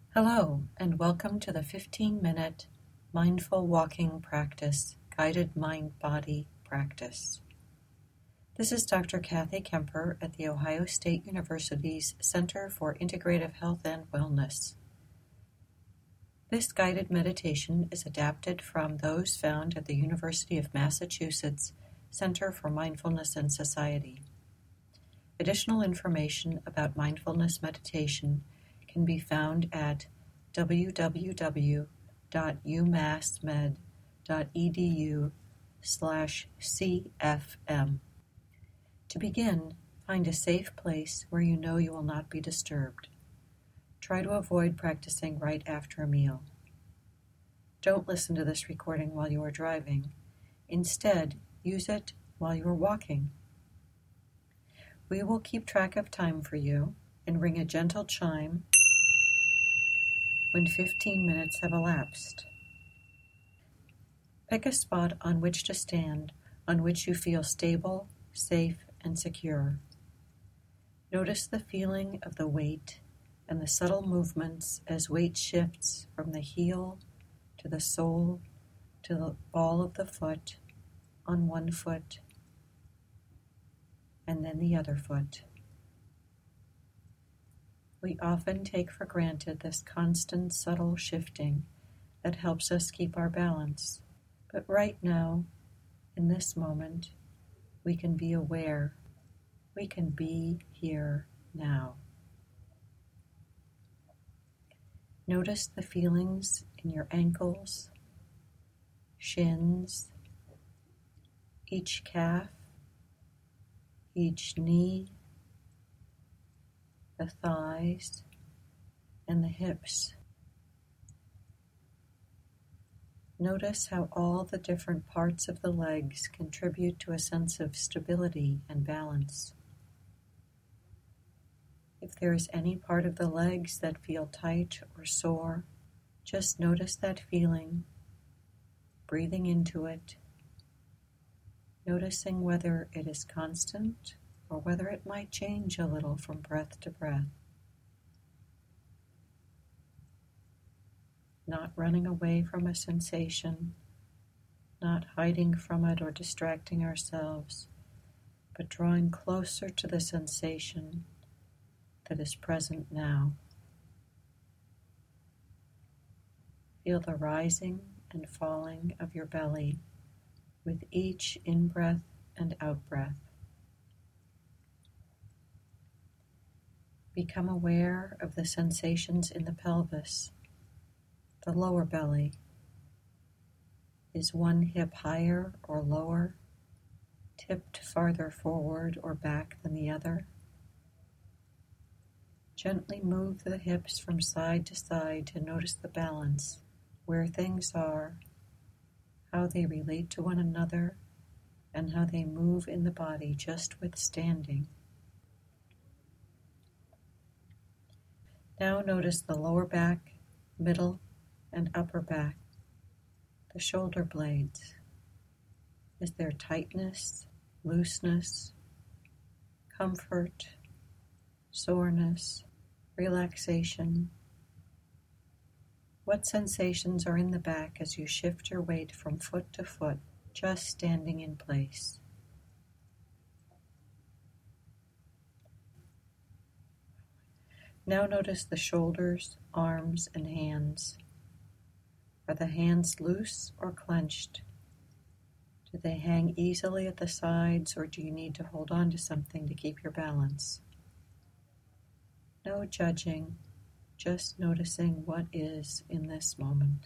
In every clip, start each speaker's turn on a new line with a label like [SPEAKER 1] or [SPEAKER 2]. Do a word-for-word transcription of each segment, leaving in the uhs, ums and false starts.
[SPEAKER 1] Hello, and welcome to the fifteen-minute Mindful Walking Practice, Guided Mind-Body Practice. This is Doctor Kathy Kemper at The Ohio State University's Center for Integrative Health and Wellness. This guided meditation is adapted from those found at the University of Massachusetts Center for Mindfulness and Society. Additional information about mindfulness meditation can be found at w w w dot u mass med dot e d u slash c f m. To begin, find a safe place where you know you will not be disturbed. Try to avoid practicing right after a meal. Don't listen to this recording while you are driving. Instead, use it while you are walking. We will keep track of time for you and ring a gentle chime when fifteen minutes have elapsed. Pick a spot on which to stand, on which you feel stable, safe, and secure. Notice the feeling of the weight and the subtle movements as weight shifts from the heel to the sole to the ball of the foot on one foot and then the other foot. We often take for granted this constant, subtle shifting that helps us keep our balance. But right now, in this moment, we can be aware. We can be here now. Notice the feelings in your ankles, shins, each calf, each knee, the thighs, and the hips. Notice how all the different parts of the legs contribute to a sense of stability and balance. If there is any part of the legs that feel tight or sore, just notice that feeling, breathing into it, noticing whether it is constant or whether it might change a little from breath to breath. Not running away from a sensation, not hiding from it or distracting ourselves, but drawing closer to the sensation that is present now. Feel the rising and falling of your belly with each in-breath and out-breath. Become aware of the sensations in the pelvis, the lower belly. Is one hip higher or lower, tipped farther forward or back than the other? Gently move the hips from side to side to notice the balance, where things are, how they relate to one another, and how they move in the body just with standing. Now notice the lower back, middle, and upper back, the shoulder blades. Is there tightness, looseness, comfort, soreness, relaxation? What sensations are in the back as you shift your weight from foot to foot, just standing in place? Now notice the shoulders, arms, and hands. Are the hands loose or clenched? Do they hang easily at the sides, or do you need to hold on to something to keep your balance? No judging, just noticing what is in this moment.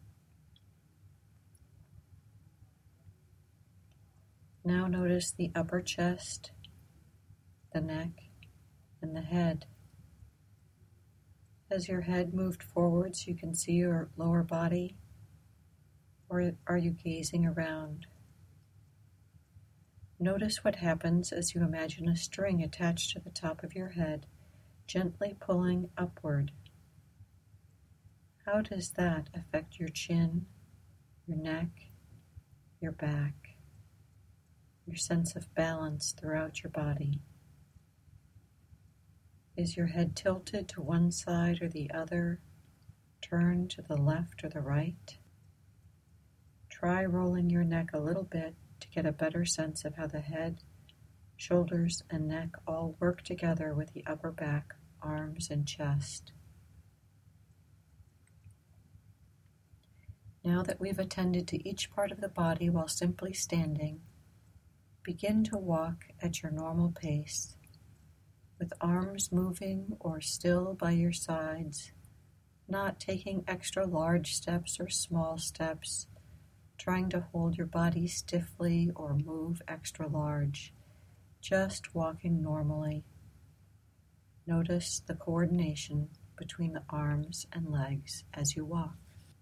[SPEAKER 1] Now notice the upper chest, the neck, and the head. Has your head moved forwards, you can see your lower body, or are you gazing around? Notice what happens as you imagine a string attached to the top of your head, gently pulling upward. How does that affect your chin, your neck, your back, your sense of balance throughout your body? Is your head tilted to one side or the other, Turn to the left or the right. Try rolling your neck a little bit to get a better sense of how the head, shoulders, and neck all work together with the upper back, arms, and chest. Now that we've attended to each part of the body while simply standing, begin to walk at your normal pace, with arms moving or still by your sides, not taking extra large steps or small steps, trying to hold your body stiffly or move extra large, just walking normally. Notice the coordination between the arms and legs as you walk.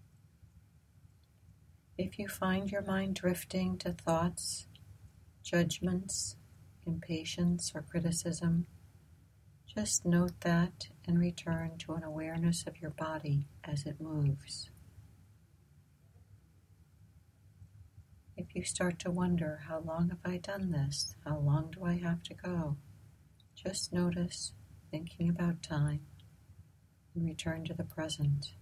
[SPEAKER 1] If you find your mind drifting to thoughts, judgments, impatience, or criticism, just note that and return to an awareness of your body as it moves. If you start to wonder, how long have I done this? How long do I have to go? Just notice, thinking about time, and return to the present.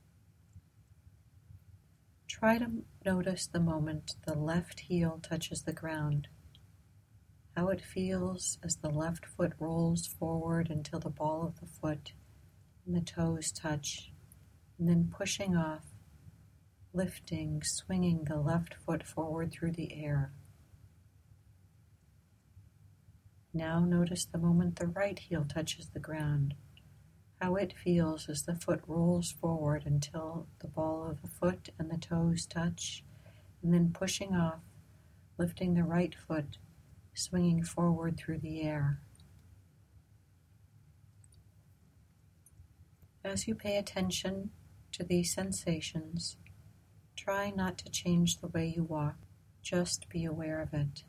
[SPEAKER 1] Try to notice the moment the left heel touches the ground, how it feels as the left foot rolls forward until the ball of the foot and the toes touch, and then pushing off, lifting, swinging the left foot forward through the air. Now notice the moment the right heel touches the ground, how it feels as the foot rolls forward until the ball of the foot and the toes touch, and then pushing off, lifting the right foot, swinging forward through the air. As you pay attention to these sensations, try not to change the way you walk, just be aware of it.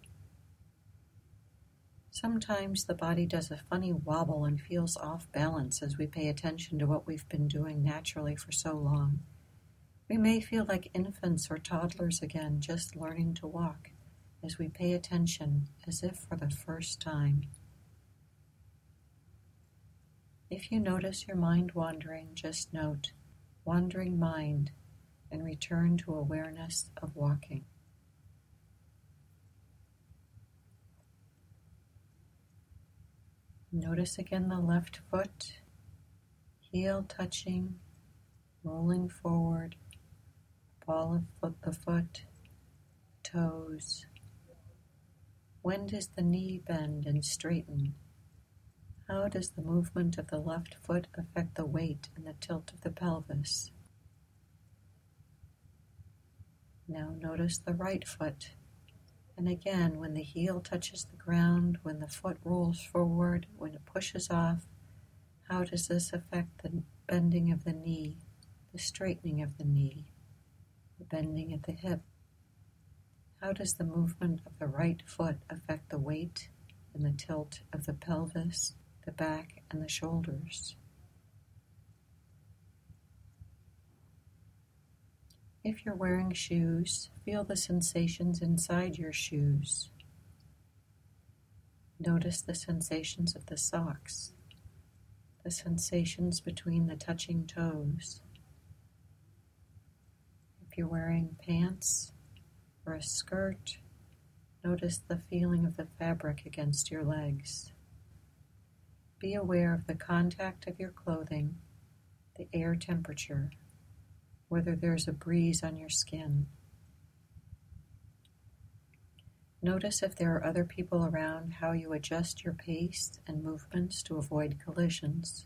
[SPEAKER 1] Sometimes the body does a funny wobble and feels off balance as we pay attention to what we've been doing naturally for so long. We may feel like infants or toddlers again, just learning to walk, as we pay attention as if for the first time. If you notice your mind wandering, just note, wandering mind, and return to awareness of walking. Notice again the left foot, heel touching, rolling forward, ball of foot, the foot, toes. When does the knee bend and straighten? How does the movement of the left foot affect the weight and the tilt of the pelvis? Now notice the right foot. And again, when the heel touches the ground, when the foot rolls forward, when it pushes off, how does this affect the bending of the knee, the straightening of the knee, the bending at the hip? How does the movement of the right foot affect the weight and the tilt of the pelvis, the back, and the shoulders? If you're wearing shoes, feel the sensations inside your shoes. Notice the sensations of the socks, the sensations between the touching toes. If you're wearing pants or a skirt, notice the feeling of the fabric against your legs. Be aware of the contact of your clothing, the air temperature, whether there's a breeze on your skin. Notice if there are other people around, how you adjust your pace and movements to avoid collisions.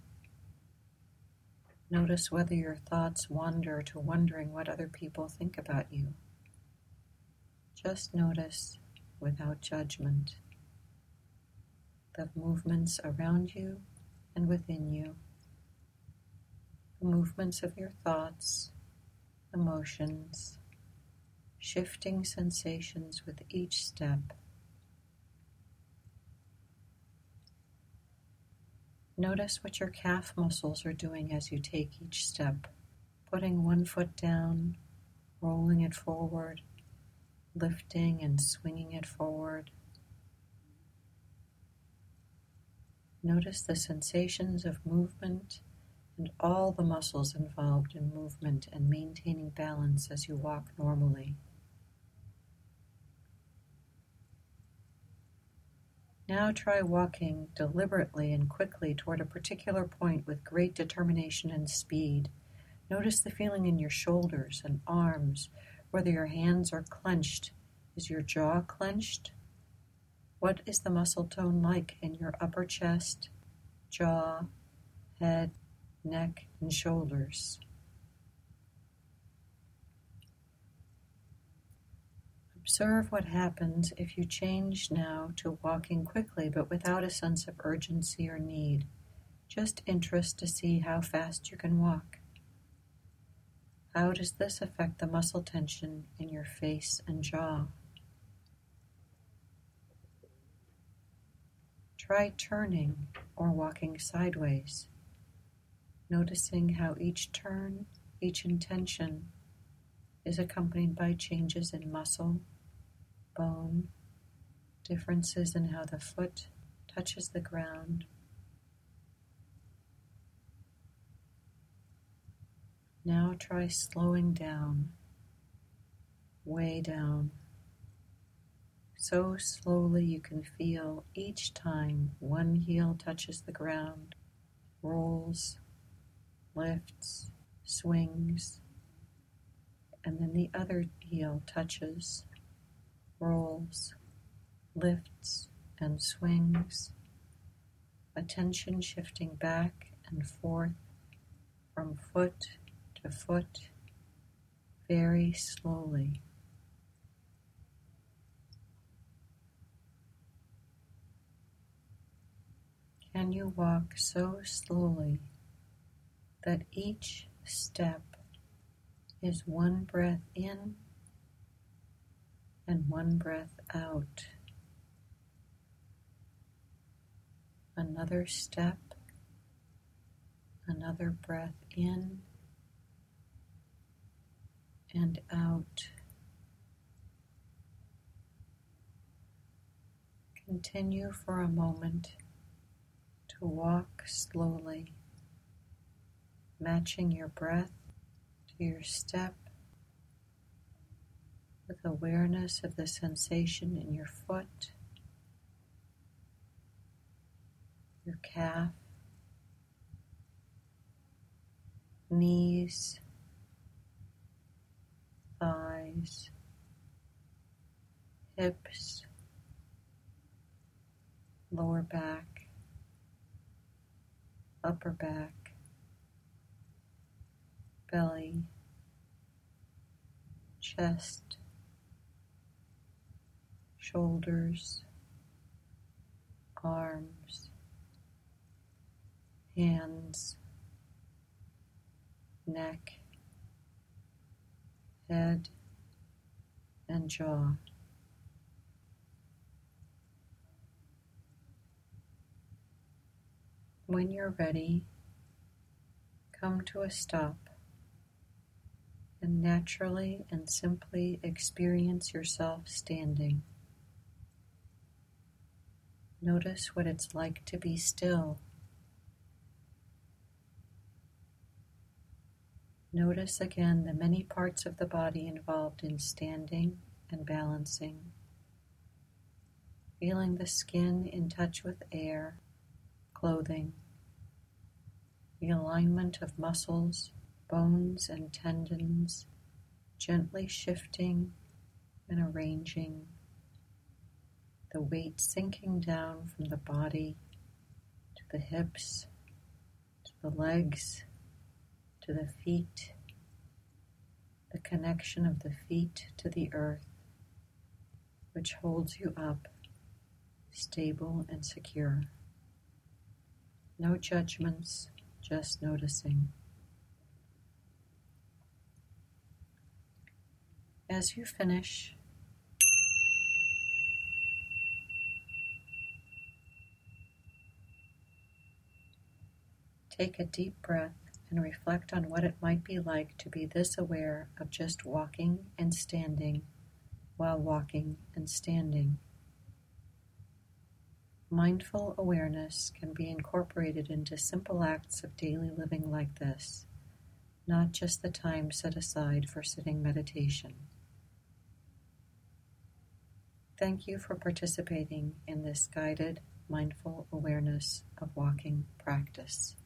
[SPEAKER 1] Notice whether your thoughts wander to wondering what other people think about you. Just notice, without judgment, the movements around you and within you, the movements of your thoughts, emotions, shifting sensations with each step. Notice what your calf muscles are doing as you take each step, putting one foot down, rolling it forward, lifting and swinging it forward. Notice the sensations of movement and all the muscles involved in movement and maintaining balance as you walk normally. Now try walking deliberately and quickly toward a particular point with great determination and speed. Notice the feeling in your shoulders and arms, whether your hands are clenched. Is your jaw clenched? What is the muscle tone like in your upper chest, jaw, head, neck, and shoulders? Observe what happens if you change now to walking quickly but without a sense of urgency or need, just interest to see how fast you can walk. How does this affect the muscle tension in your face and jaw? Try turning or walking sideways, noticing how each turn, each intention is accompanied by changes in muscle, bone, differences in how the foot touches the ground. Now try slowing down, way down, so slowly you can feel each time one heel touches the ground, rolls, lifts, swings, and then the other heel touches, rolls, lifts, and swings, attention shifting back and forth from foot to foot very slowly. Can you walk so slowly that each step is one breath in and one breath out? Another step, another breath in and out. Continue for a moment to walk slowly, matching your breath to your step with awareness of the sensation in your foot, your calf, knees, thighs, hips, lower back, upper back, belly, chest, shoulders, arms, hands, neck, head, and jaw. When you're ready, come to a stop and naturally and simply experience yourself standing. Notice what it's like to be still. Notice again the many parts of the body involved in standing and balancing. Feeling the skin in touch with air, clothing, the alignment of muscles, bones, and tendons, gently shifting and arranging, the weight sinking down from the body to the hips, to the legs, to the feet, the connection of the feet to the earth, which holds you up, stable and secure. No judgments, just noticing. As you finish, take a deep breath and reflect on what it might be like to be this aware of just walking and standing while walking and standing. Mindful awareness can be incorporated into simple acts of daily living like this, not just the time set aside for sitting meditation. Thank you for participating in this guided mindful awareness of walking practice.